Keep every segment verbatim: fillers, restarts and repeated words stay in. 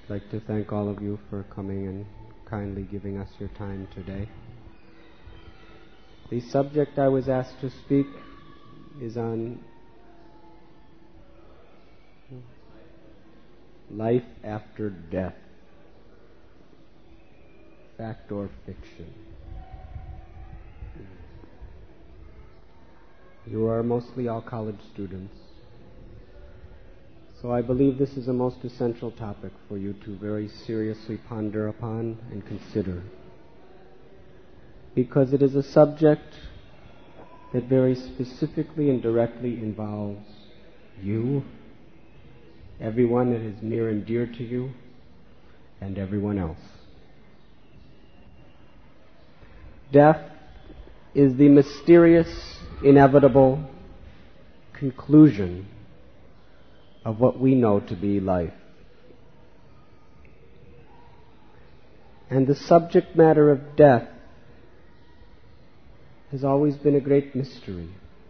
I'd like to thank all of you for coming and kindly giving us your time today. The subject I was asked to speak is on life after death, fact or fiction. You are mostly all college students, so I believe this is a most essential topic for you to very seriously ponder upon and consider, because it is a subject that very specifically and directly involves you, everyone that is near and dear to you, and everyone else. Death is the mysterious, inevitable conclusion of what we know to be life. And the subject matter of death has always been a great mystery.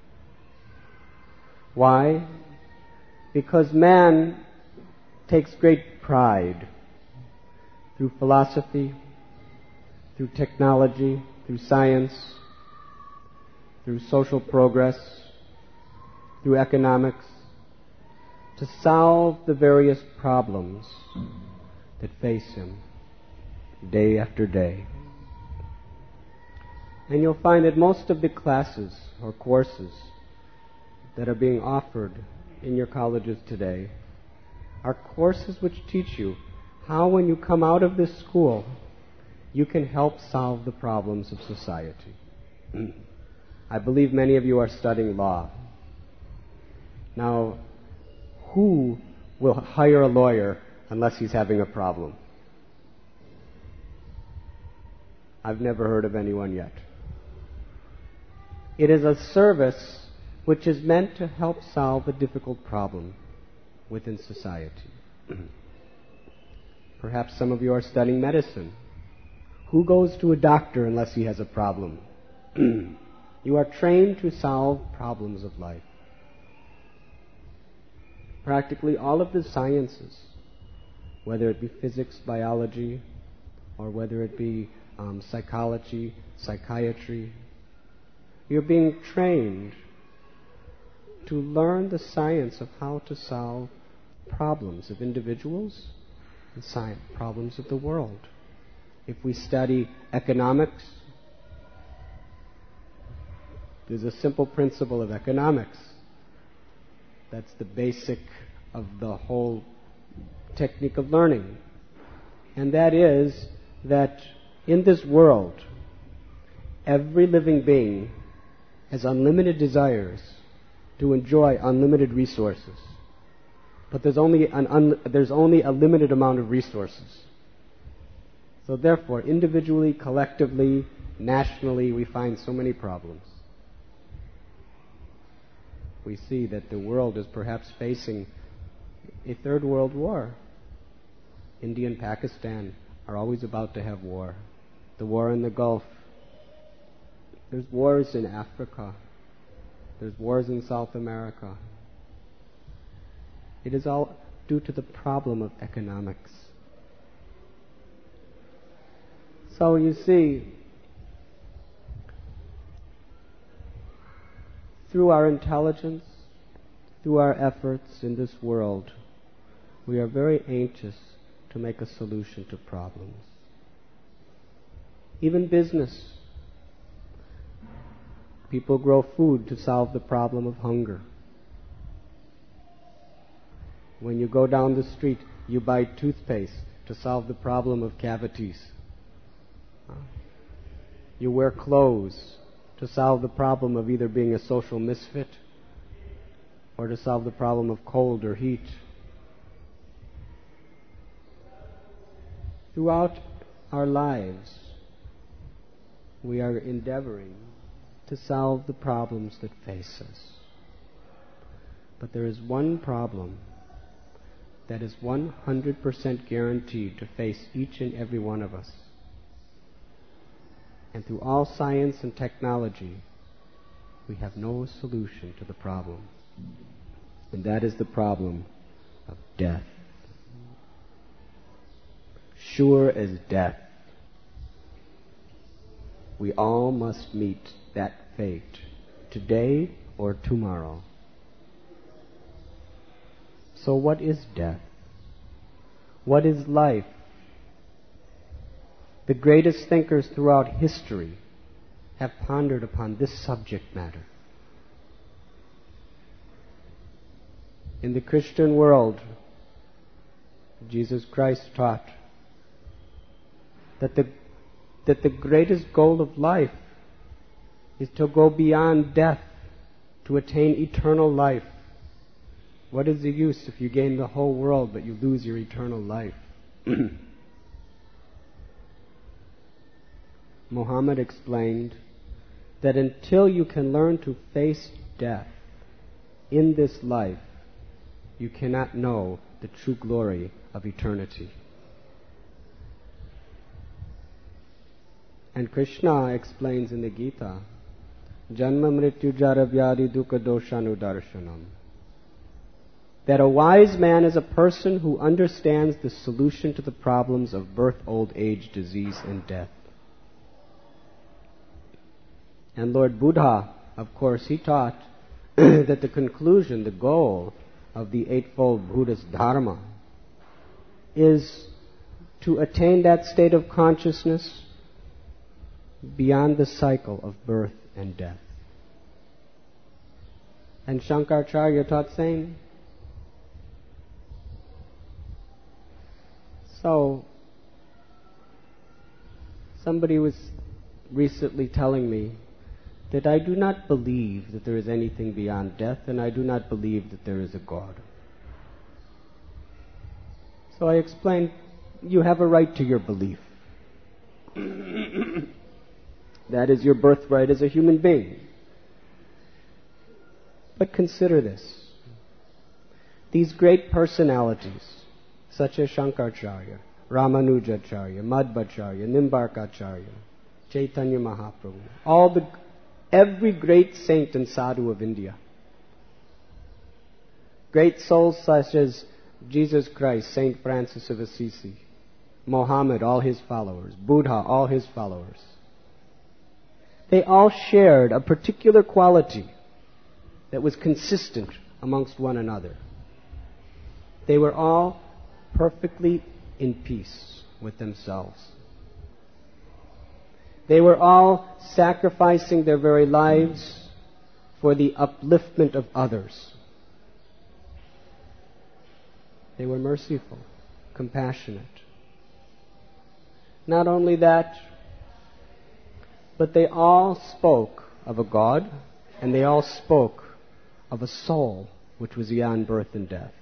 Why? Because man takes great pride through philosophy, through technology, through science, through social progress, through economics, to solve the various problems that face him day after day. And you'll find that most of the classes or courses that are being offered in your colleges today are courses which teach you how, when you come out of this school, you can help solve the problems of society. I believe many of you are studying law. Now, who will hire a lawyer unless he's having a problem? I've never heard of anyone yet. It is a service which is meant to help solve a difficult problem within society. Perhaps some of you are studying medicine. Who goes to a doctor unless he has a problem? You are trained to solve problems of life. Practically all of the sciences, whether it be physics, biology, or whether it be um, psychology, psychiatry, you're being trained to learn the science of how to solve problems of individuals and science, problems of the world. If we study economics, there's a simple principle of economics. That's the basic of the whole technique of learning. And that is that in this world, every living being has unlimited desires to enjoy unlimited resources. But there's only, an un- there's only a limited amount of resources. So therefore, individually, collectively, nationally, we find so many problems. We see that the world is perhaps facing a third world war. India and Pakistan are always about to have war. The war in the Gulf. There's wars in Africa. There's wars in South America. It is all due to the problem of economics. So you see, through our intelligence, through our efforts in this world, we are very anxious to make a solution to problems. Even business. People grow food to solve the problem of hunger. When you go down the street, you buy toothpaste to solve the problem of cavities. You wear clothes to solve the problem of either being a social misfit or to solve the problem of cold or heat. Throughout our lives, we are endeavoring to solve the problems that face us. But there is one problem that is one hundred percent guaranteed to face each and every one of us. And through all science and technology, we have no solution to the problem. And that is the problem of death. sure as death. We all must meet that fate, today or tomorrow. So what is death? What is life? The greatest thinkers throughout history have pondered upon this subject matter. In the Christian world, Jesus Christ taught that the, that the greatest goal of life is to go beyond death, to attain eternal life. What is the use if you gain the whole world but you lose your eternal life? Muhammad explained that until you can learn to face death in this life, you cannot know the true glory of eternity. And Krishna explains in the Gita, Janma mrityu jara vyadi dukkha doshanu darshanam, that a wise man is a person who understands the solution to the problems of birth, old age, disease, and death. And Lord Buddha, of course, he taught that the conclusion, the goal of the Eightfold Buddhist Dharma is to attain that state of consciousness beyond the cycle of birth and death. And Shankaracharya taught same. So, somebody was recently telling me that I do not believe that there is anything beyond death, and I do not believe that there is a God. So I explained, you have a right to your belief. That is your birthright as a human being. But consider this. These great personalities, such as Shankaracharya, Ramanujacharya, Madhvacharya, Nimbarkacharya, Chaitanya Mahaprabhu, all the every great saint and sadhu of India. Great souls such as Jesus Christ, Saint Francis of Assisi, Mohammed, all his followers, Buddha, all his followers. They all shared a particular quality that was consistent amongst one another. They were all perfectly in peace with themselves. They were all sacrificing their very lives for the upliftment of others. They were merciful, compassionate. Not only that, but they all spoke of a God, and they all spoke of a soul which was beyond birth and death.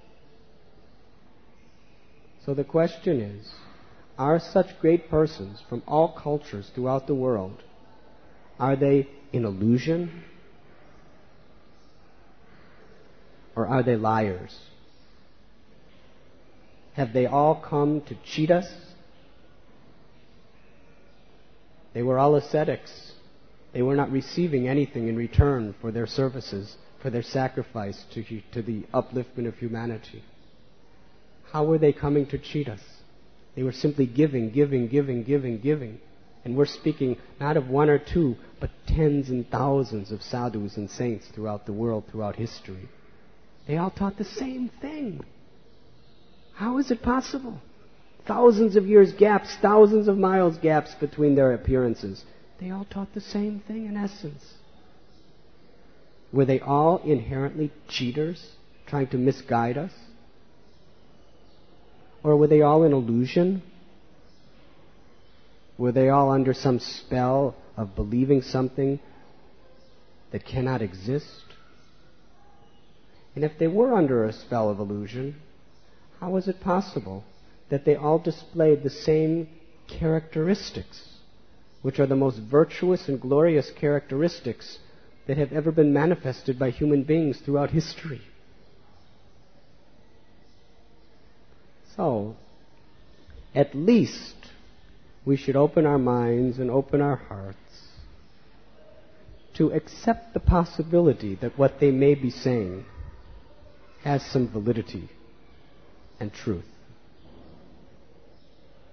So the question is, are such great persons from all cultures throughout the world, are they in illusion? Or are they liars? Have they all come to cheat us? They were all ascetics. They were not receiving anything in return for their services, for their sacrifice to, to the upliftment of humanity. How were they coming to cheat us? They were simply giving, giving, giving, giving, giving. And we're speaking not of one or two, but tens and thousands of sadhus and saints throughout the world, throughout history. They all taught the same thing. How is it possible? Thousands of years gaps, thousands of miles gaps between their appearances. They all taught the same thing in essence. Were they all inherently cheaters, trying to misguide us? Or were they all in illusion? Were they all under some spell of believing something that cannot exist? And if they were under a spell of illusion, how was it possible that they all displayed the same characteristics, which are the most virtuous and glorious characteristics that have ever been manifested by human beings throughout history? So, at least we should open our minds and open our hearts to accept the possibility that what they may be saying has some validity and truth.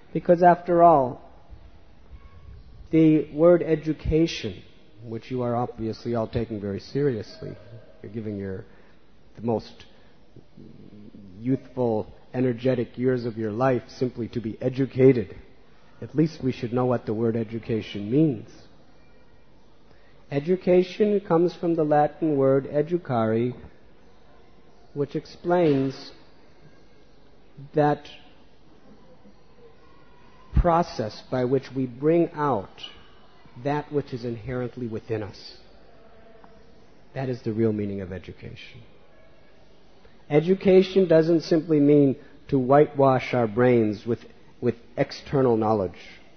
Because after all, the word education, which you are obviously all taking very seriously, you're giving your the most youthful, energetic years of your life simply to be educated. At least we should know what the word education means. Education comes from the Latin word educare, which explains that process by which we bring out that which is inherently within us. That is the real meaning of education. Education doesn't simply mean to whitewash our brains with, with external knowledge.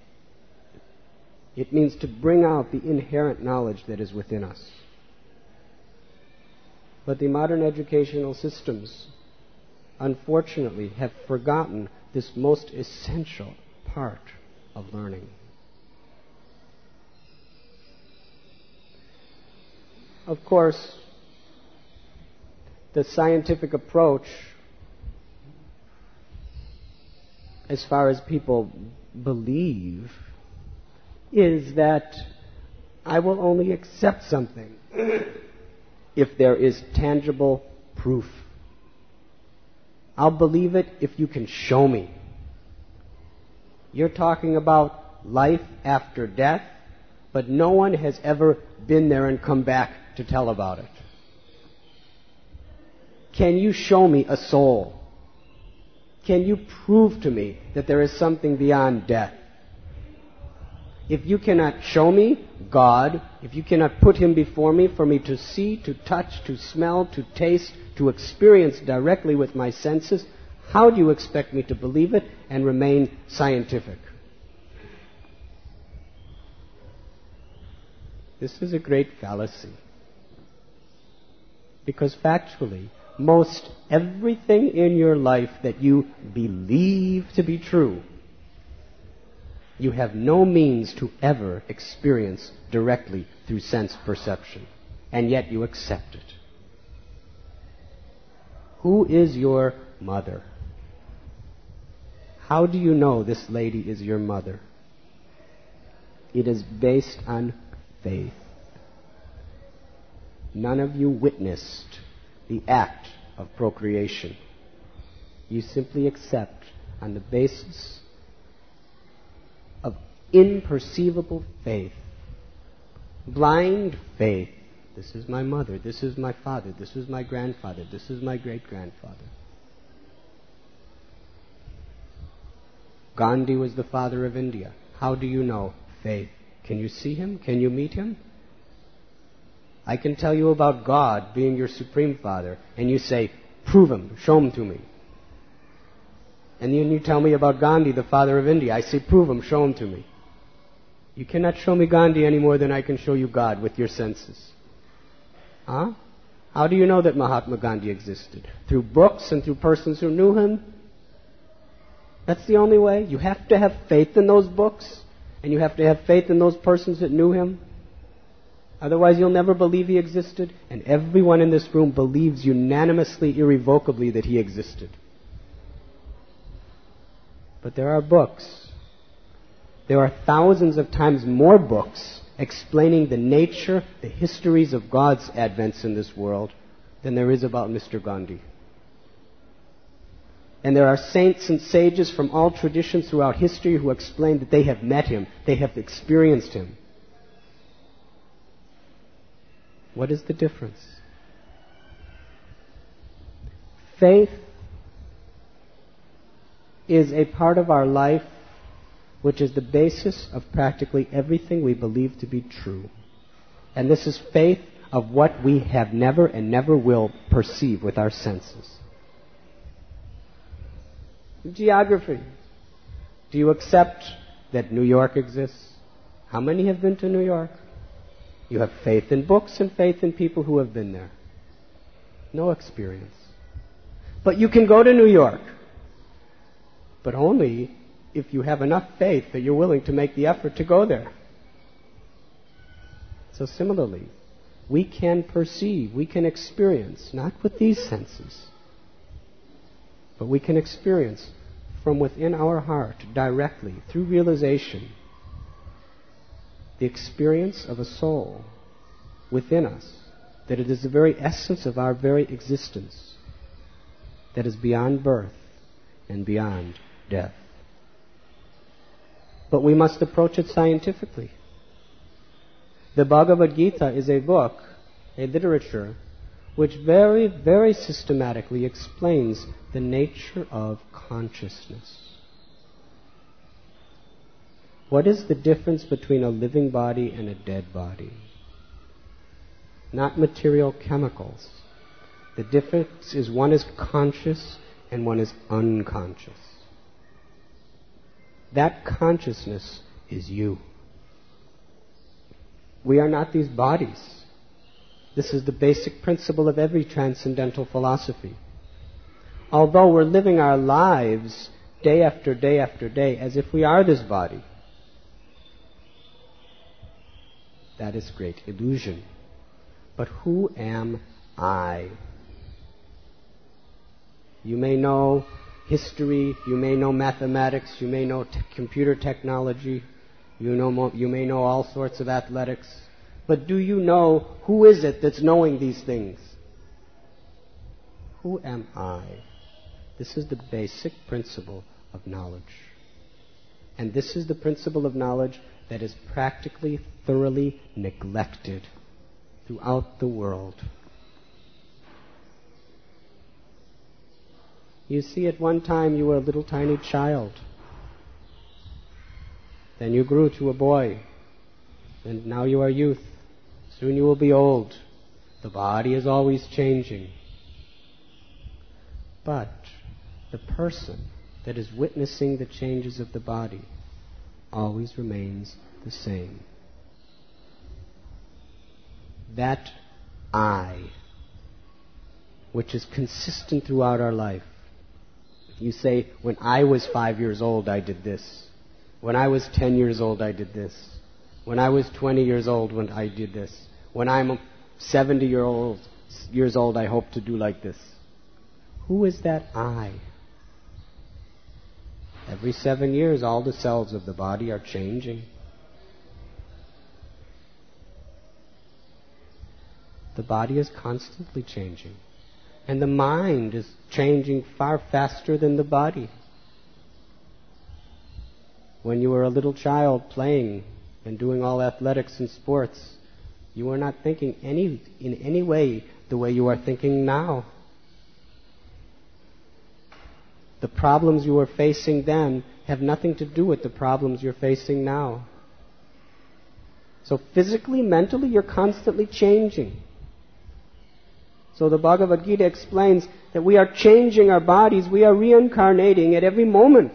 It means to bring out the inherent knowledge that is within us. But the modern educational systems, unfortunately, have forgotten this most essential part of learning. Of course, the scientific approach, as far as people believe, is that I will only accept something if there is tangible proof. I'll believe it if you can show me. You're talking about life after death, but no one has ever been there and come back to tell about it. Can you show me a soul? Can you prove to me that there is something beyond death? If you cannot show me God, if you cannot put Him before me for me to see, to touch, to smell, to taste, to experience directly with my senses, how do you expect me to believe it and remain scientific? This is a great fallacy. Because factually, most everything in your life that you believe to be true, you have no means to ever experience directly through sense perception, and yet you accept it. Who is your mother? How do you know this lady is your mother? It is based on faith. None of you witnessed the act of procreation. You simply accept on the basis of imperceivable faith, blind faith. This is my mother, this is my father, this is my grandfather, this is my great-grandfather. Gandhi was the father of India. How do you know? Faith. Can you see him? Can you meet him? I can tell you about God being your supreme father, and you say, prove him, show him to me. And then you tell me about Gandhi, the father of India. I say, prove him, show him to me. You cannot show me Gandhi any more than I can show you God with your senses. Huh? How do you know that Mahatma Gandhi existed? Through books and through persons who knew him? That's the only way. You have to have faith in those books, and you have to have faith in those persons that knew him. Otherwise, you'll never believe he existed, and everyone in this room believes unanimously, irrevocably that he existed. But there are books. There are thousands of times more books explaining the nature, the histories of God's advents in this world than there is about Mister Gandhi. And there are saints and sages from all traditions throughout history who explain that they have met him, they have experienced him. What is the difference? Faith is a part of our life which is the basis of practically everything we believe to be true. And this is faith of what we have never and never will perceive with our senses. Geography. Do you accept that New York exists? How many have been to New York? You have faith in books and faith in people who have been there. No experience. But you can go to New York. But only if you have enough faith that you're willing to make the effort to go there. So similarly, we can perceive, we can experience, not with these senses, but we can experience from within our heart directly, through realization, the experience of a soul within us, that it is the very essence of our very existence, that is beyond birth and beyond death. But we must approach it scientifically. The Bhagavad Gita is a book, a literature, which very, very systematically explains the nature of consciousness. What is the difference between a living body and a dead body? Not material chemicals. The difference is one is conscious and one is unconscious. That consciousness is you. We are not these bodies. This is the basic principle of every transcendental philosophy. Although we're living our lives day after day after day as if we are this body, that is great illusion. But who am I? You may know history, you may know mathematics, you may know t- computer technology, you know mo- you may know all sorts of athletics, but do you know who is it that's knowing these things? Who am I? This is the basic principle of knowledge. And this is the principle of knowledge that is practically thoroughly neglected throughout the world. You see, at one time you were a little tiny child. Then you grew to a boy. And now you are youth. Soon you will be old. The body is always changing. But the person that is witnessing the changes of the body always remains the same. That I, which is consistent throughout our life. You say, when I was five years old, I did this. When I was ten years old, I did this. When I was twenty years old, when I did this. When I'm seventy year old, years old, I hope to do like this. Who is that I? Every seven years, all the cells of the body are changing. The body is constantly changing. And the mind is changing far faster than the body. When you were a little child playing and doing all athletics and sports, you were not thinking any in any way the way you are thinking now. The problems you were facing then have nothing to do with the problems you're facing now. So physically, mentally, you're constantly changing. So the Bhagavad Gita explains that we are changing our bodies, we are reincarnating at every moment.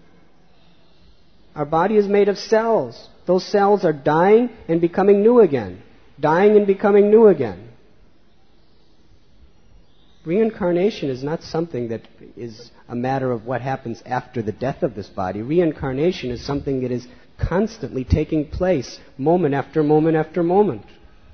Our body is made of cells. Those cells are dying and becoming new again. Dying and becoming new again. Reincarnation is not something that is a matter of what happens after the death of this body. Reincarnation is something that is constantly taking place, moment after moment after moment.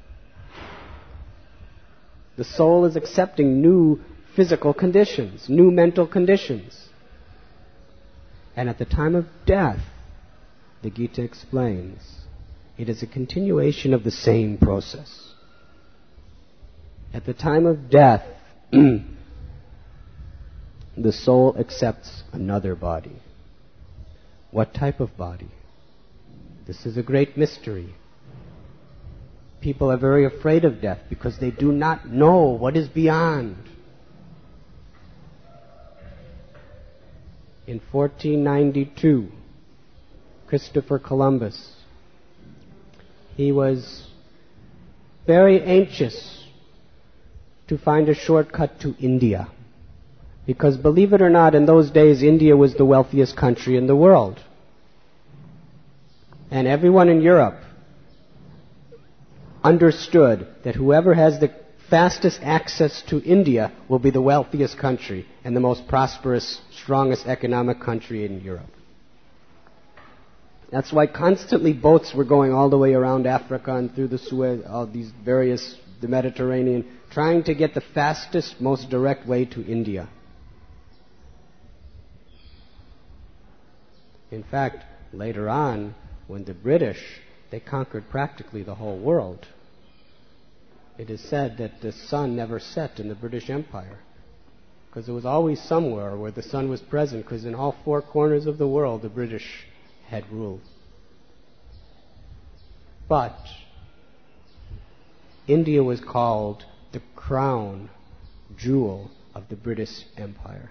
The soul is accepting new physical conditions, new mental conditions. And at the time of death, the Gita explains, it is a continuation of the same process. At the time of death, the soul accepts another body. What type of body? This is a great mystery. People are very afraid of death because they do not know what is beyond. In fourteen ninety-two, Christopher Columbus, he was very anxious to find a shortcut to India. Because believe it or not, in those days, India was the wealthiest country in the world. And everyone in Europe understood that whoever has the fastest access to India will be the wealthiest country and the most prosperous, strongest economic country in Europe. That's why constantly boats were going all the way around Africa and through the Suez, all these various, the Mediterranean, trying to get the fastest, most direct way to India. In fact, later on, when the British, they conquered practically the whole world. It is said that the sun never set in the British Empire, because there was always somewhere where the sun was present, because in all four corners of the world the British had ruled. But India was called the crown jewel of the British Empire.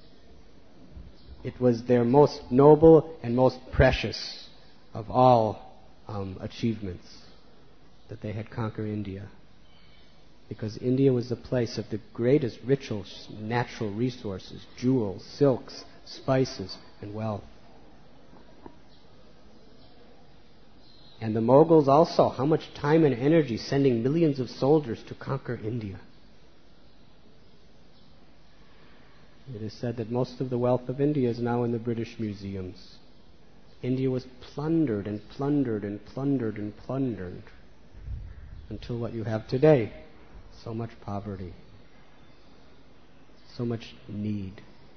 It was their most noble and most precious of all um, achievements that they had conquered India. Because India was the place of the greatest ritual natural resources, jewels, silks, spices, and wealth. And the Mughals also, how much time and energy sending millions of soldiers to conquer India. It is said that most of the wealth of India is now in the British museums. India was plundered and plundered and plundered and plundered until what you have today. So much poverty. So much need.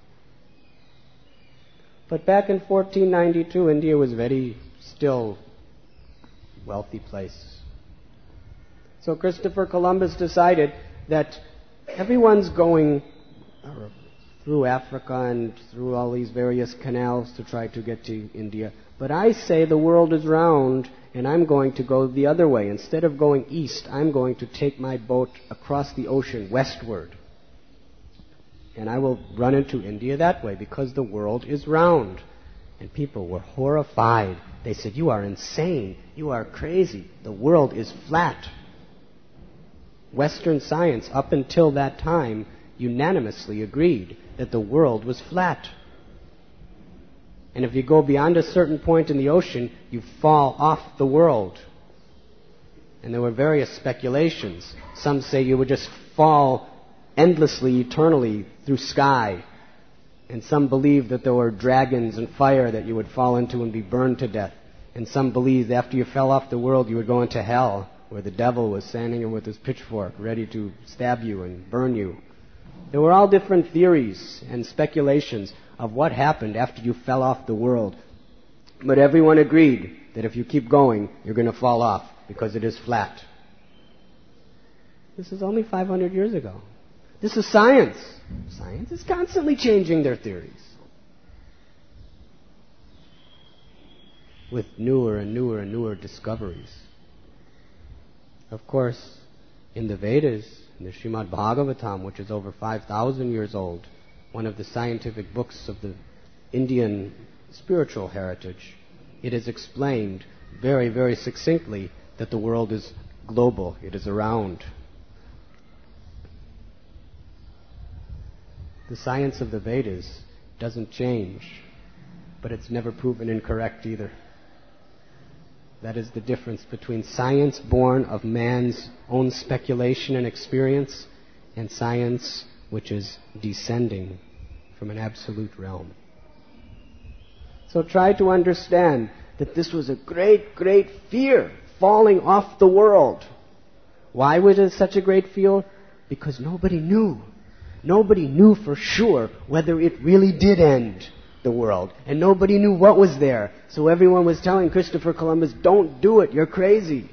But back in fourteen ninety-two, India was very still wealthy place. So Christopher Columbus decided that everyone's going through Africa and through all these various canals to try to get to India. But I say the world is round, and I'm going to go the other way. Instead of going east, I'm going to take my boat across the ocean westward. And I will run into India that way, because the world is round. And people were horrified. They said, "You are insane. You are crazy. The world is flat." Western science, up until that time, unanimously agreed that the world was flat. And if you go beyond a certain point in the ocean, you fall off the world. And there were various speculations. Some say you would just fall endlessly, eternally through sky. And some believed that there were dragons and fire that you would fall into and be burned to death. And some believed after you fell off the world, you would go into hell, where the devil was standing there with his pitchfork, ready to stab you and burn you. There were all different theories and speculations of what happened after you fell off the world. But everyone agreed that if you keep going, you're going to fall off, because it is flat. This is only five hundred years ago. This is science. Science is constantly changing their theories with newer and newer and newer discoveries. Of course, in the Vedas, in the Srimad Bhagavatam, which is over five thousand years old, one of the scientific books of the Indian spiritual heritage, it is explained very, very succinctly that the world is global, it is around. The science of the Vedas doesn't change, but it's never proven incorrect either. That is the difference between science born of man's own speculation and experience and science which is descending from an absolute realm. So try to understand that this was a great, great fear, falling off the world. Why was it such a great fear? Because nobody knew. Nobody knew for sure whether it really did end the world. And nobody knew what was there. So everyone was telling Christopher Columbus, "Don't do it, you're crazy."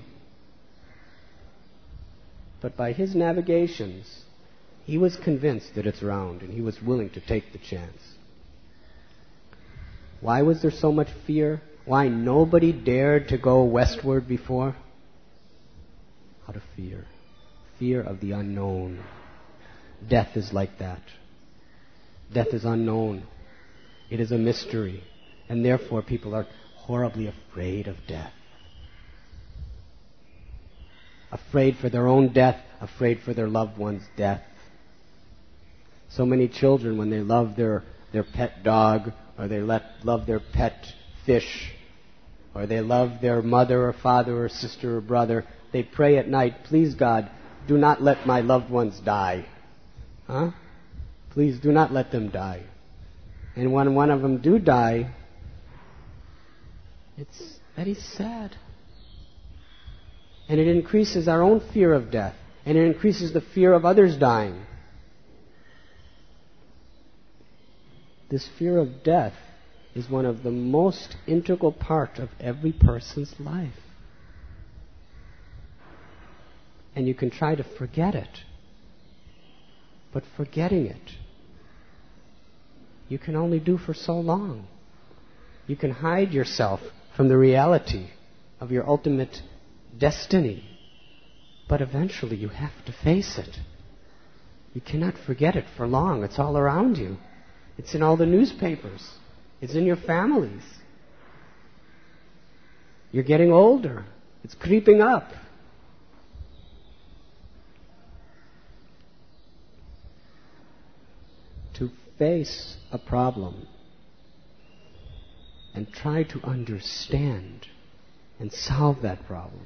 But by his navigations, he was convinced that it's round, and he was willing to take the chance. Why was there so much fear? Why nobody dared to go westward before? Out of fear. Fear of the unknown. Death is like that. Death is unknown. It is a mystery. And therefore people are horribly afraid of death. Afraid for their own death, afraid for their loved one's death. So many children, when they love their, their pet dog, or they let, love their pet fish, or they love their mother or father or sister or brother, they pray at night, "Please God, do not let my loved ones die." Huh? Please do not let them die. And when one of them do die, it's very sad. And it increases our own fear of death. And it increases the fear of others dying. This fear of death is one of the most integral part of every person's life. And you can try to forget it. But forgetting it, you can only do for so long. You can hide yourself from the reality of your ultimate destiny. But eventually you have to face it. You cannot forget it for long. It's all around you. It's in all the newspapers. It's in your families. You're getting older. It's creeping up. To face a problem and try to understand and solve that problem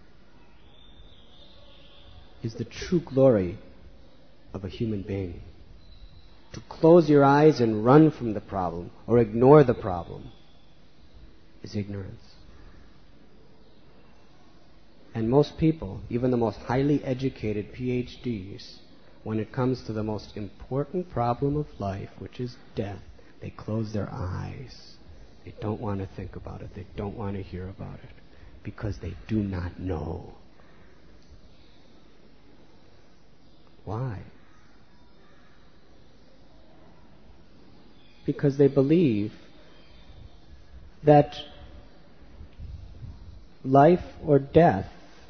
is the true glory of a human being. To close your eyes and run from the problem or ignore the problem is ignorance. And most people, even the most highly educated P H Ds, when it comes to the most important problem of life, which is death, they close their eyes. They don't want to think about it. They don't want to hear about it because they do not know. Why? Because they believe that life or death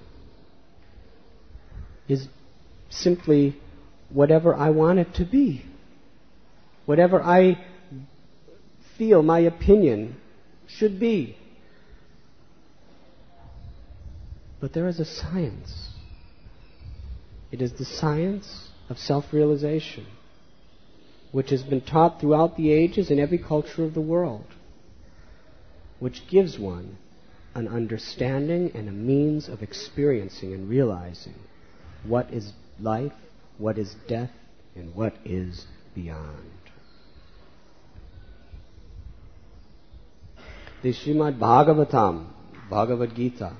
is simply whatever I want it to be. Whatever I feel my opinion should be. But there is a science. It is the science of self-realization, which has been taught throughout the ages in every culture of the world, which gives one an understanding and a means of experiencing and realizing what is life, what is death, and what is beyond. The Srimad Bhagavatam, Bhagavad Gita,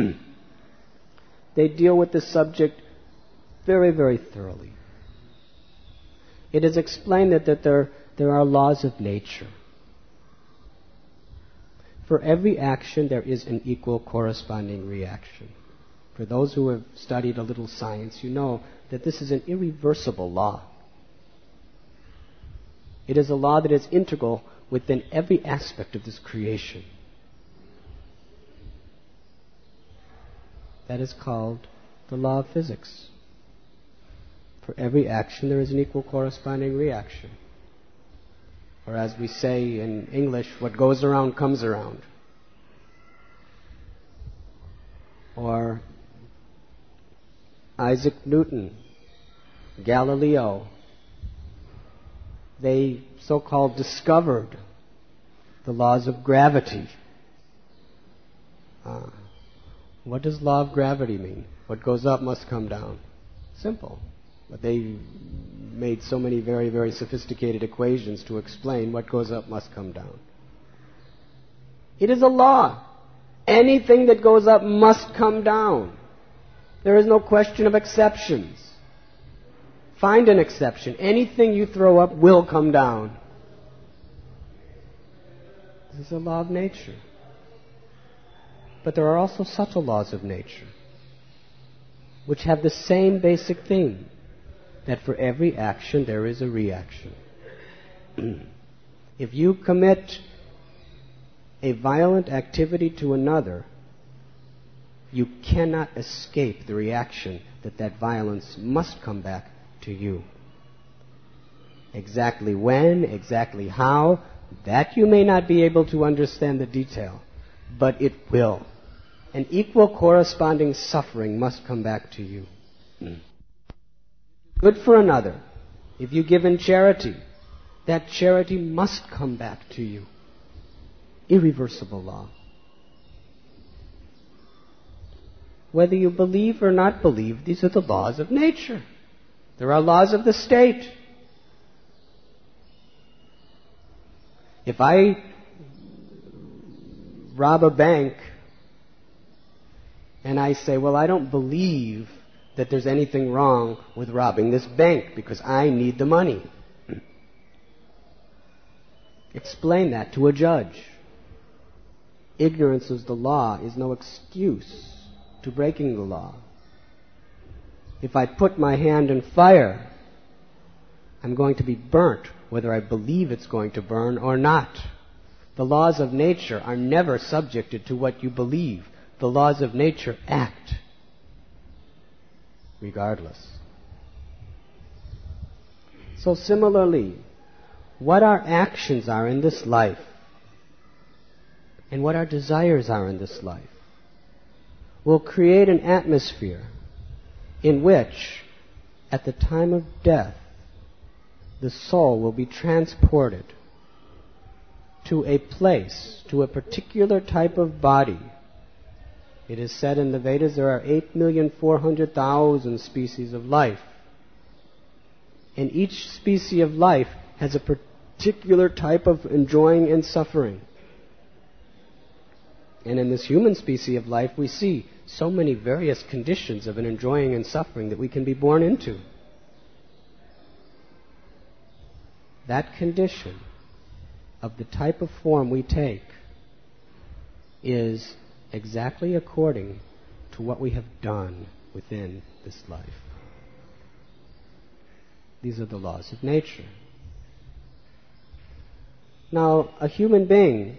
they deal with this subject very, very thoroughly. It is explained that, that there, there are laws of nature. For every action, there is an equal corresponding reaction. For those who have studied a little science, you know that this is an irreversible law. It is a law that is integral within every aspect of this creation. That is called the law of physics. For every action, there is an equal corresponding reaction. Or as we say in English, what goes around comes around. Or Isaac Newton, Galileo, they so-called discovered the laws of gravity. Uh, what does law of gravity mean? What goes up must come down. Simple. But they made so many very, very sophisticated equations to explain what goes up must come down. It is a law. Anything that goes up must come down. There is no question of exceptions. Find an exception. Anything you throw up will come down. This is a law of nature. But there are also subtle laws of nature, which have the same basic theme, that for every action there is a reaction. If you commit a violent activity to another, you cannot escape the reaction that that violence must come back to you. Exactly when, exactly how, that you may not be able to understand the detail, but it will. An equal corresponding suffering must come back to you. Good for another. If you give in charity, that charity must come back to you. Irreversible law. Whether you believe or not believe, these are the laws of nature. There are laws of the state. If I rob a bank and I say, well, I don't believe that there's anything wrong with robbing this bank because I need the money. explain that to a judge. Ignorance of the law is no excuse to breaking the law. If I put my hand in fire, I'm going to be burnt, whether I believe it's going to burn or not. The laws of nature are never subjected to what you believe. The laws of nature act regardless. So similarly, what our actions are in this life and what our desires are in this life will create an atmosphere in which, at the time of death, the soul will be transported to a place, to a particular type of body. It is said in the Vedas there are eight million four hundred thousand species of life. And each species of life has a particular type of enjoying and suffering. And in this human species of life, we see so many various conditions of an enjoying and suffering that we can be born into. That condition of the type of form we take is exactly according to what we have done within this life. These are the laws of nature. Now, a human being,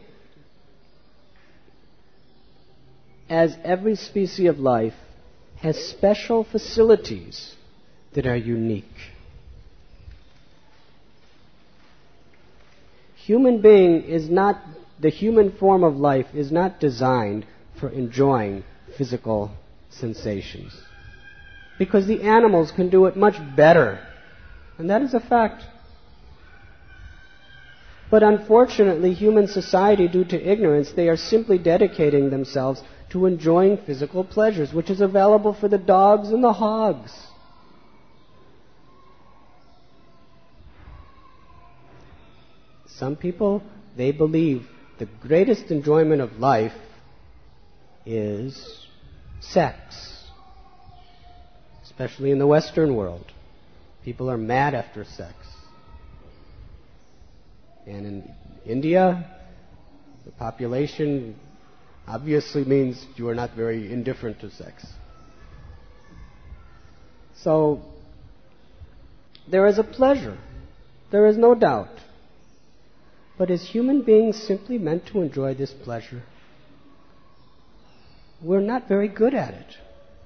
as every species of life, has special facilities that are unique. Human being is not, the human form of life is not designed for enjoying physical sensations, because the animals can do it much better. And that is a fact. But unfortunately, human society, due to ignorance, they are simply dedicating themselves to enjoying physical pleasures, which is available for the dogs and the hogs. Some people, they believe the greatest enjoyment of life is sex, especially in the Western world. People are mad after sex. And in India, the population obviously means you are not very indifferent to sex. So, there is a pleasure. There is no doubt. But is human beings simply meant to enjoy this pleasure? We're not very good at it.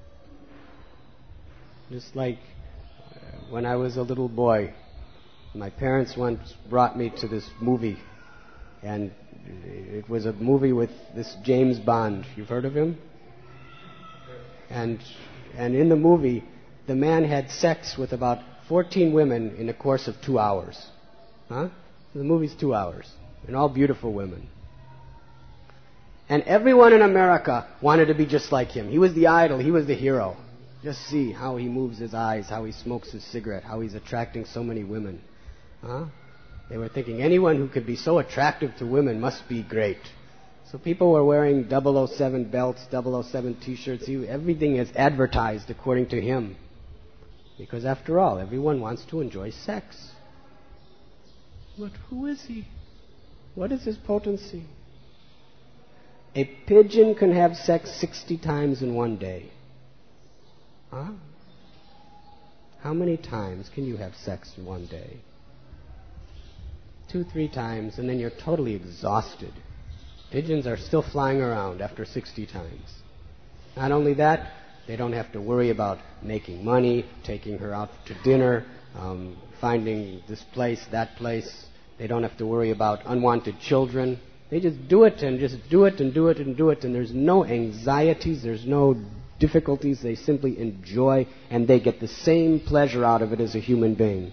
Just like when I was a little boy, my parents once brought me to this movie, and it was a movie with this James Bond. You've heard of him? And and in the movie, the man had sex with about fourteen women in the course of two hours. Huh? The movie's two hours, and all beautiful women. And everyone in America wanted to be just like him. He was the idol. He was the hero. Just see how he moves his eyes, how he smokes his cigarette, how he's attracting so many women. Huh? They were thinking anyone who could be so attractive to women must be great. So people were wearing double oh seven belts, double oh seven t-shirts. He, everything is advertised according to him. Because after all, everyone wants to enjoy sex. But who is he? What is his potency? A pigeon can have sex sixty times in one day. Huh? How many times can you have sex in one day? Two, three times, and then you're totally exhausted. Pigeons are still flying around after sixty times. Not only that, they don't have to worry about making money, taking her out to dinner, um, finding this place, that place. They don't have to worry about unwanted children. They just do it and just do it and do it and do it, and there's no anxieties, there's no difficulties. They simply enjoy, and they get the same pleasure out of it as a human being.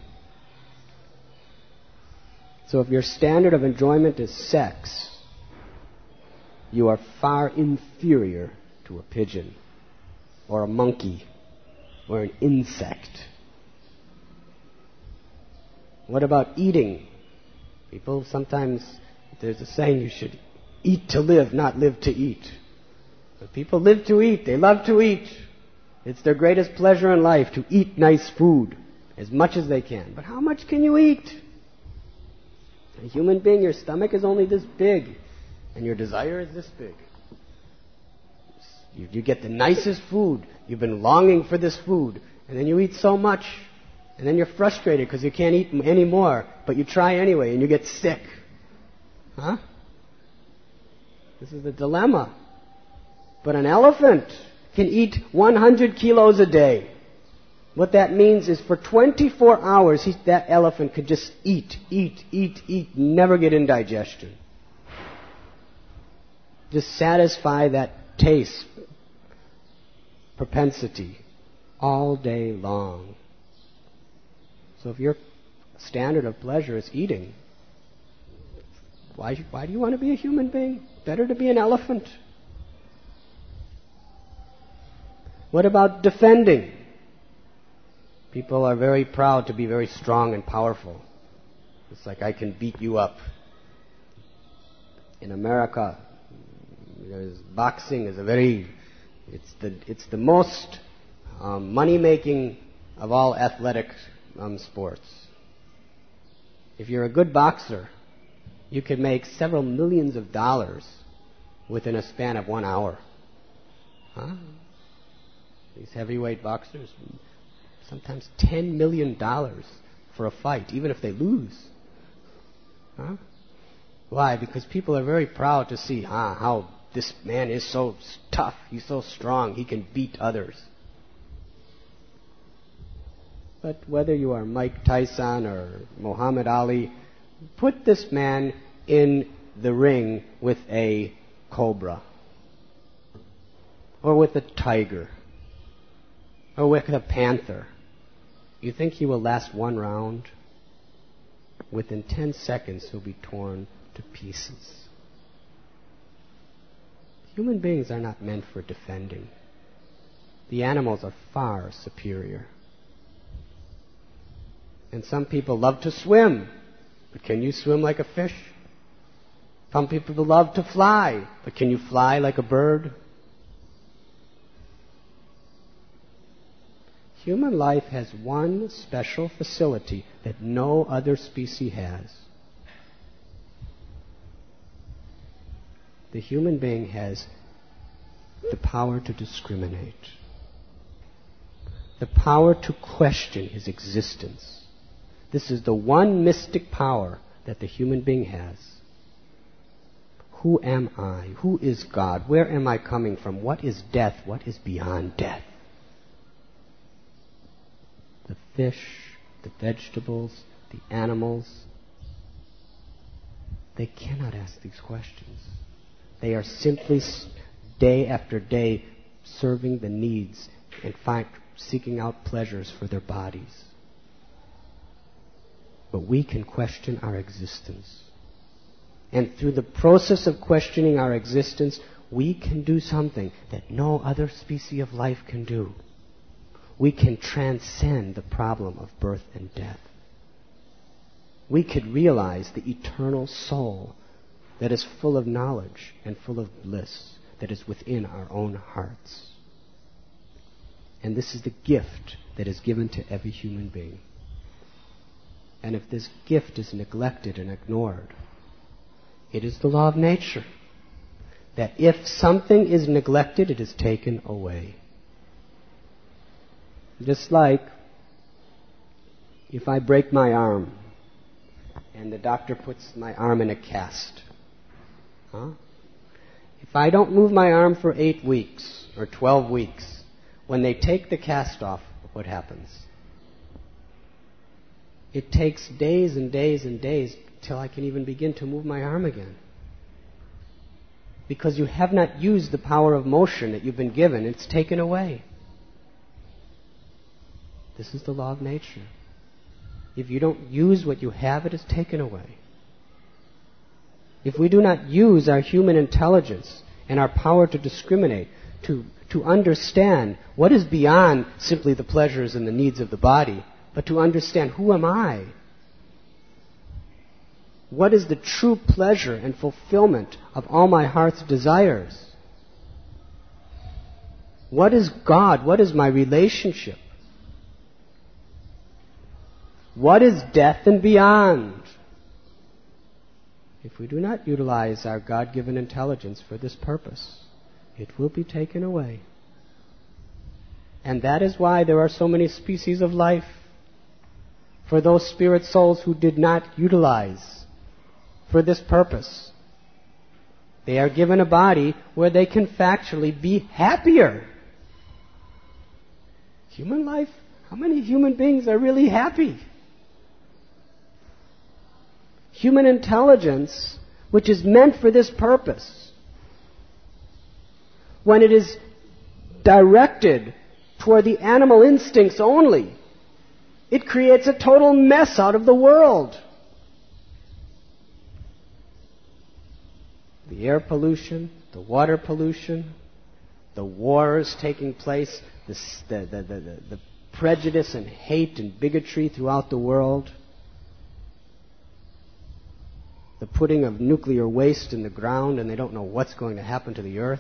So if your standard of enjoyment is sex, you are far inferior to a pigeon or a monkey or an insect. What about eating? People sometimes, there's a saying, you should eat to live, not live to eat. But people live to eat. They love to eat. It's their greatest pleasure in life to eat nice food as much as they can. But how much can you eat? A human being, your stomach is only this big, and your desire is this big. You, you get the nicest food. You've been longing for this food, and then you eat so much, and then you're frustrated because you can't eat any more, but you try anyway, and you get sick. Huh? This is the dilemma. But an elephant can eat one hundred kilos a day. What that means is for twenty-four hours, he, that elephant could just eat, eat, eat, eat, never get indigestion. Just satisfy that taste, propensity, all day long. So if your standard of pleasure is eating, why, why do you want to be a human being? Better to be an elephant. What about defending? People are very proud to be very strong and powerful. It's like, I can beat you up. In America, there's, boxing is a very, it's the it's the most um, money-making of all athletic um, sports. If you're a good boxer, you can make several millions of dollars within a span of one hour. Huh? These heavyweight boxers, sometimes ten million dollars for a fight, even if they lose. Huh? Why? Because people are very proud to see ah, how this man is so tough, he's so strong, he can beat others. But whether you are Mike Tyson or Muhammad Ali, put this man in the ring with a cobra, or with a tiger, or with a panther. You think he will last one round? Within ten seconds, he'll be torn to pieces. Human beings are not meant for defending. The animals are far superior. And some people love to swim, but can you swim like a fish? Some people love to fly, but can you fly like a bird? Human life has one special facility that no other species has. The human being has the power to discriminate, the power to question his existence. This is the one mystic power that the human being has. Who am I? Who is God? Where am I coming from? What is death? What is beyond death? The fish, the vegetables, the animals, they cannot ask these questions. They are simply, day after day, serving the needs and find, seeking out pleasures for their bodies. But we can question our existence. And through the process of questioning our existence, we can do something that no other species of life can do. We can transcend the problem of birth and death. We could realize the eternal soul that is full of knowledge and full of bliss that is within our own hearts. And this is the gift that is given to every human being. And if this gift is neglected and ignored, it is the law of nature that if something is neglected, it is taken away. Just like if I break my arm and the doctor puts my arm in a cast. Huh? If I don't move my arm for eight weeks or twelve weeks, when they take the cast off, what happens? It takes days and days and days till I can even begin to move my arm again. Because you have not used the power of motion that you've been given. It's taken away. This is the law of nature. If you don't use what you have, it is taken away. If we do not use our human intelligence and our power to discriminate, to, to understand what is beyond simply the pleasures and the needs of the body, but to understand, who am I? What is the true pleasure and fulfillment of all my heart's desires? What is God? What is my relationship? What is death and beyond? if we do not utilize our God-given intelligence for this purpose, it will be taken away. And that is why there are so many species of life for those spirit souls who did not utilize for this purpose. They are given a body where they can factually be happier. Human life? How many human beings are really happy? Human intelligence, which is meant for this purpose, when it is directed toward the animal instincts only, it creates a total mess out of the world. The air pollution, the water pollution, the wars taking place, the, the, the, the, the prejudice and hate and bigotry throughout the world, the putting of nuclear waste in the ground and they don't know what's going to happen to the earth,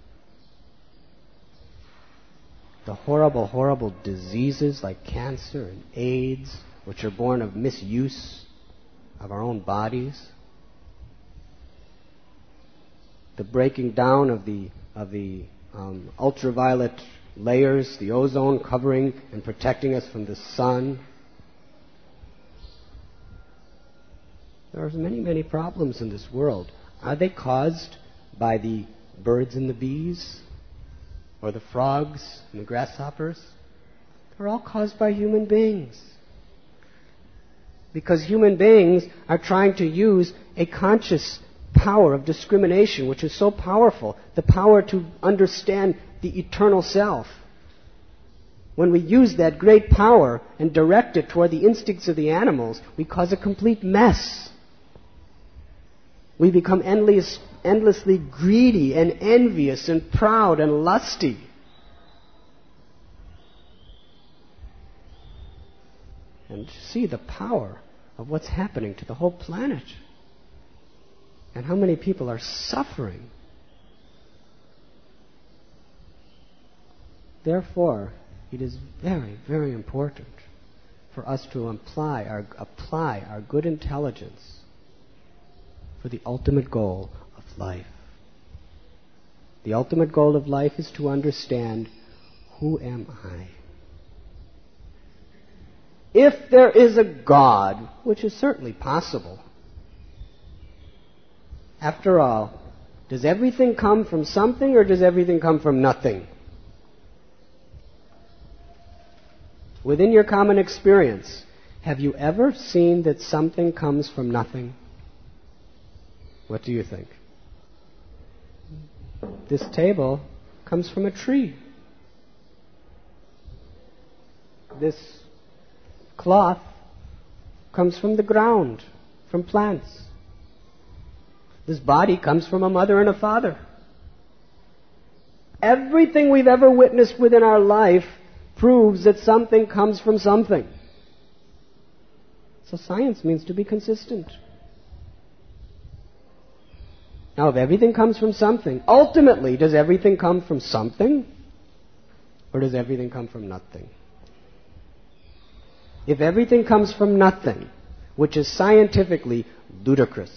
the horrible, horrible diseases like cancer and AIDS, which are born of misuse of our own bodies, the breaking down of the of the um, ultraviolet layers, the ozone covering and protecting us from the sun. There are many, many problems in this world. Are they caused by the birds and the bees, or the frogs and the grasshoppers? They're all caused by human beings. Because human beings are trying to use a conscious power of discrimination, which is so powerful, the power to understand the eternal self. When we use that great power and direct it toward the instincts of the animals, we cause a complete mess. We become endless, endlessly greedy and envious and proud and lusty. And see the power of what's happening to the whole planet. And how many people are suffering. Therefore, it is very, very important for us to apply our, apply our good intelligence for the ultimate goal of life. The ultimate goal of life is to understand, who am I? If there is a God, which is certainly possible, after all, does everything come from something or does everything come from nothing? Within your common experience, have you ever seen that something comes from nothing? What do you think? This table comes from a tree. This cloth comes from the ground, from plants. This body comes from a mother and a father. Everything we've ever witnessed within our life proves that something comes from something. So science means to be consistent. Now, if everything comes from something, ultimately, does everything come from something? Or does everything come from nothing? If everything comes from nothing, which is scientifically ludicrous,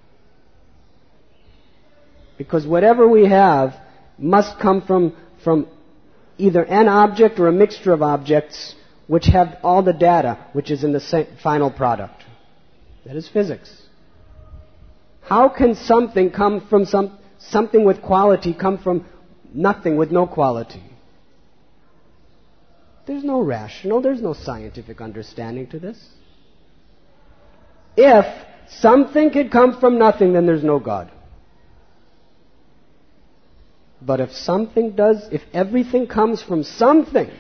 because whatever we have must come from, from either an object or a mixture of objects which have all the data which is in the final product. That is physics. How can something come from some, something with quality come from nothing with no quality? There's no rational, there's no scientific understanding to this. If something could come from nothing, then there's no God. But if something does, if everything comes from something,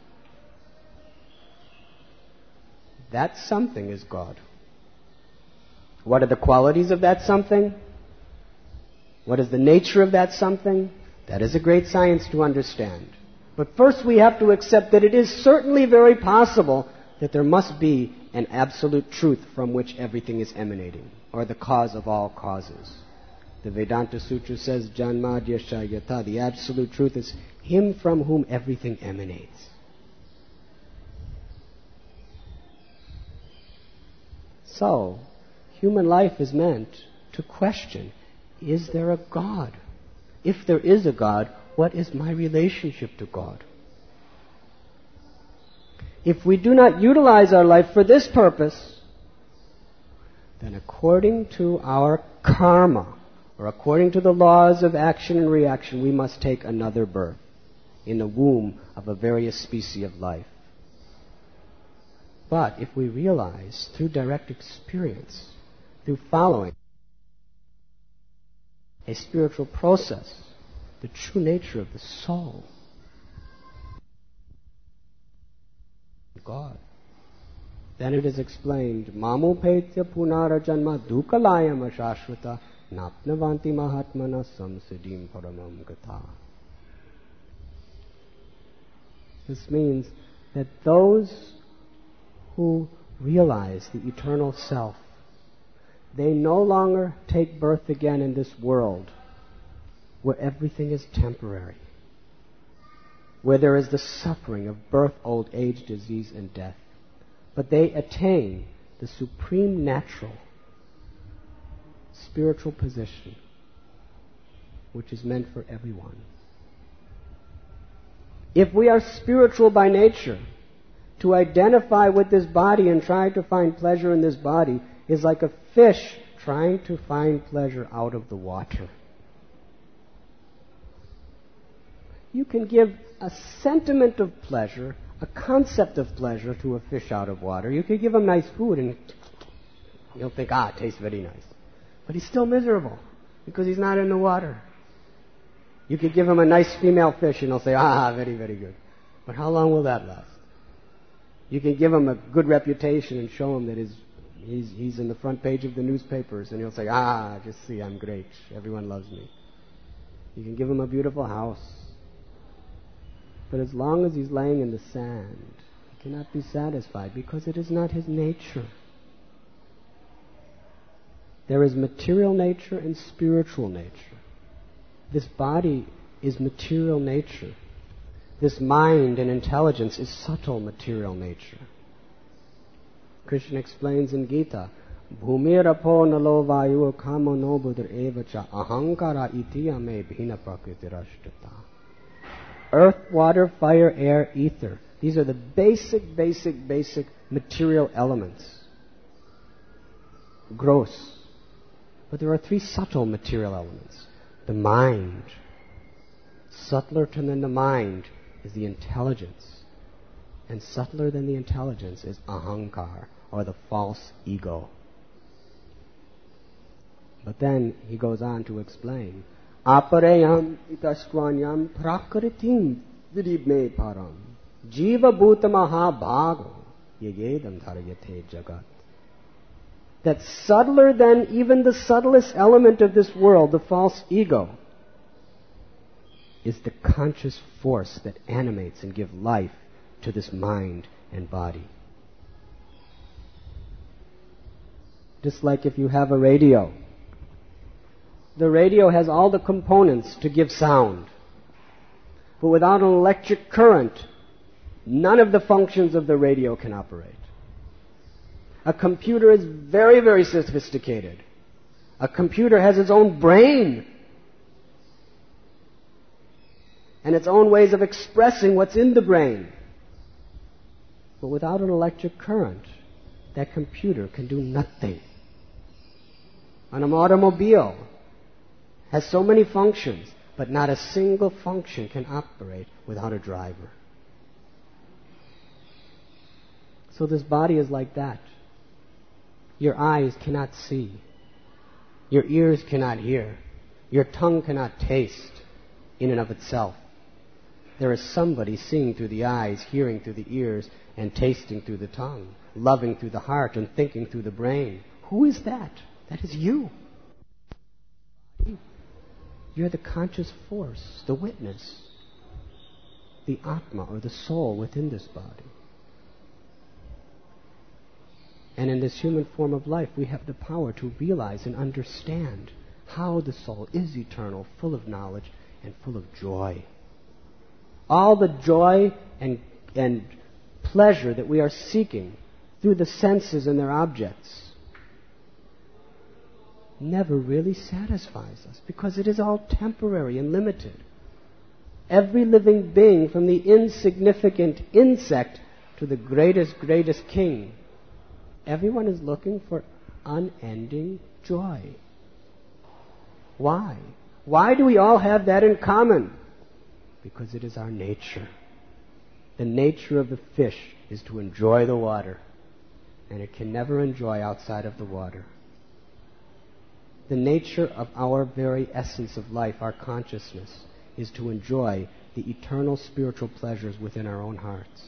that something is God. What are the qualities of that something? What is the nature of that something? That is a great science to understand. But first we have to accept that it is certainly very possible that there must be an absolute truth from which everything is emanating, or the cause of all causes. The Vedanta Sutra says, Janmadhyasya yata, the absolute truth is Him from whom everything emanates. So, human life is meant to question, is there a God? If there is a God, what is my relationship to God? If we do not utilize our life for this purpose, then according to our karma, or according to the laws of action and reaction, we must take another birth in the womb of a various species of life. But if we realize through direct experience, through following a spiritual process, the true nature of the soul, God, then it is explained, Mamu Petya Punara Janma Dukalayam Ashashvata Napnavanti Mahatmana Samsiddhim Paramam Gata. This means that those who realize the eternal self, they no longer take birth again in this world where everything is temporary, where there is the suffering of birth, old age, disease, and death. But they attain the supreme natural spiritual position which is meant for everyone. If we are spiritual by nature, to identify with this body and try to find pleasure in this body is like a fish trying to find pleasure out of the water. You can give a sentiment of pleasure, a concept of pleasure to a fish out of water. You can give him nice food and he'll think, ah, it tastes very nice. But he's still miserable because he's not in the water. You could give him a nice female fish and he'll say, ah, very, very good. But how long will that last? You can give him a good reputation and show him that his, he's, he's in the front page of the newspapers and he'll say, ah, just see, I'm great. Everyone loves me. You can give him a beautiful house. But as long as he's laying in the sand, he cannot be satisfied because it is not his nature. There is material nature and spiritual nature. This body is material nature. This mind and intelligence is subtle material nature. Krishna explains in Gita, Bhumirapo nalo vayu kamo no buddha evacha ahankara iti ame bhina prakritirashtata. Earth, water, fire, air, ether. These are the basic, basic, basic material elements. Gross. But there are three subtle material elements. The mind. Subtler than the mind is the intelligence. And subtler than the intelligence is ahankar, or the false ego. But then he goes on to explain, Aparayam itaswanyam prakritim vidibme param jiva bhutamaha bhago yegedam dharayate jagat. That subtler than even the subtlest element of this world, the false ego, is the conscious force that animates and gives life to this mind and body. Just like if you have a radio. The radio has all the components to give sound. But without an electric current, none of the functions of the radio can operate. A computer is very, very sophisticated. A computer has its own brain and its own ways of expressing what's in the brain. But without an electric current, that computer can do nothing. An automobile has so many functions, but not a single function can operate without a driver. So this body is like that. Your eyes cannot see. Your ears cannot hear. Your tongue cannot taste in and of itself. There is somebody seeing through the eyes, hearing through the ears, and tasting through the tongue, loving through the heart, and thinking through the brain. Who is that? That is you. You're the conscious force, the witness, the Atma, or the soul within this body. And in this human form of life, we have the power to realize and understand how the soul is eternal, full of knowledge, and full of joy. All the joy and, and pleasure that we are seeking through the senses and their objects never really satisfies us because it is all temporary and limited. Every living being, from the insignificant insect to the greatest, greatest king, everyone is looking for unending joy. Why? Why do we all have that in common? Because it is our nature. The nature of the fish is to enjoy the water, and it can never enjoy outside of the water. The nature of our very essence of life, our consciousness, is to enjoy the eternal spiritual pleasures within our own hearts.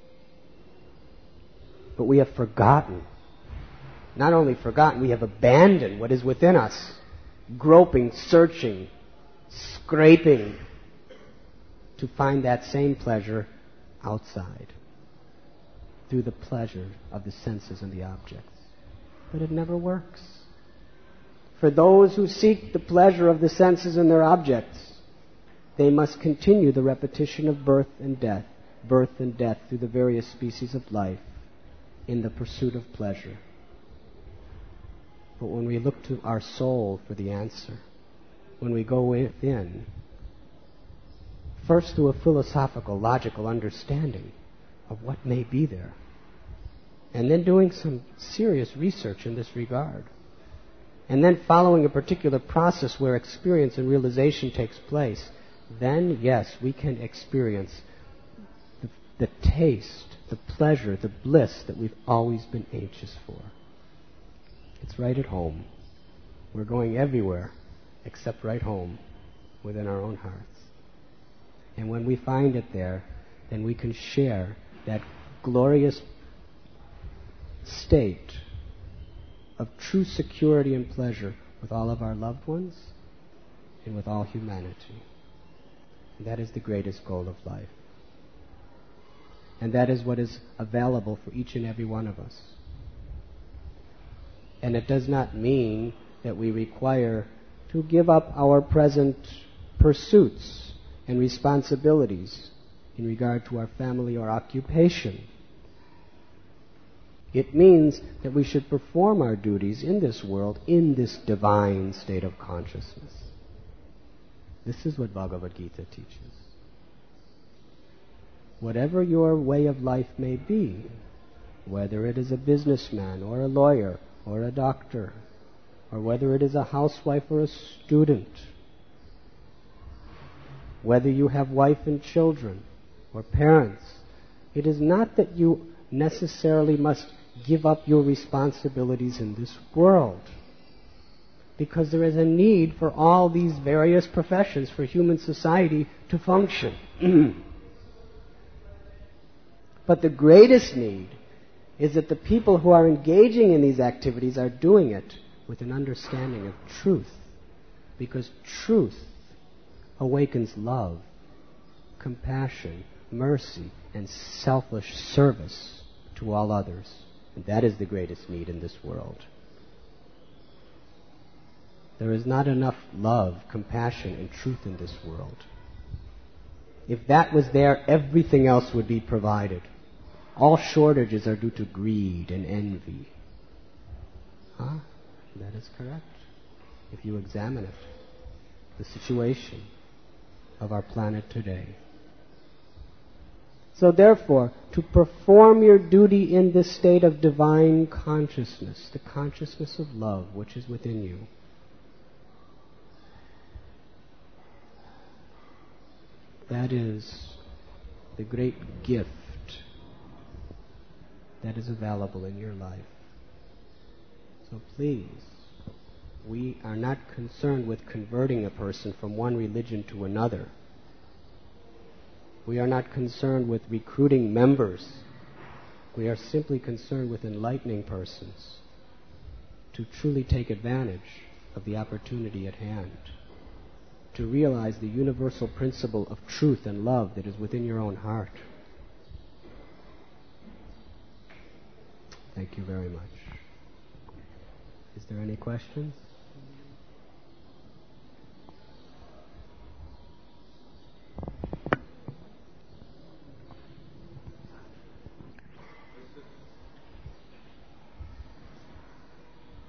But we have forgotten, not only forgotten, we have abandoned what is within us, groping, searching, scraping to find that same pleasure outside through the pleasure of the senses and the objects. But it never works. For those who seek the pleasure of the senses and their objects, they must continue the repetition of birth and death, birth and death through the various species of life in the pursuit of pleasure. But when we look to our soul for the answer, when we go within, first through a philosophical, logical understanding of what may be there, and then doing some serious research in this regard, and then following a particular process where experience and realization takes place, then, yes, we can experience the, the taste, the pleasure, the bliss that we've always been anxious for. It's right at home. We're going everywhere except right home within our own hearts. And when we find it there, then we can share that glorious state of true security and pleasure with all of our loved ones and with all humanity. And that is the greatest goal of life. And that is what is available for each and every one of us. And it does not mean that we require to give up our present pursuits and responsibilities in regard to our family or occupation. It means that we should perform our duties in this world in this divine state of consciousness. This is what Bhagavad Gita teaches. Whatever your way of life may be, whether it is a businessman or a lawyer or a doctor, or whether it is a housewife or a student, whether you have wife and children or parents, it is not that you necessarily must give up your responsibilities in this world, because there is a need for all these various professions for human society to function. But the greatest need is that the people who are engaging in these activities are doing it with an understanding of truth, because truth awakens love, compassion, mercy, and selfless service to all others. And that is the greatest need in this world. There is not enough love, compassion, and truth in this world. If that was there, everything else would be provided. All shortages are due to greed and envy. Huh? That is correct. If you examine it, the situation of our planet today. So therefore, to perform your duty in this state of divine consciousness, the consciousness of love which is within you, that is the great gift that is available in your life. So please, we are not concerned with converting a person from one religion to another. We are not concerned with recruiting members. We are simply concerned with enlightening persons to truly take advantage of the opportunity at hand, to realize the universal principle of truth and love that is within your own heart. Thank you very much. Is there any questions?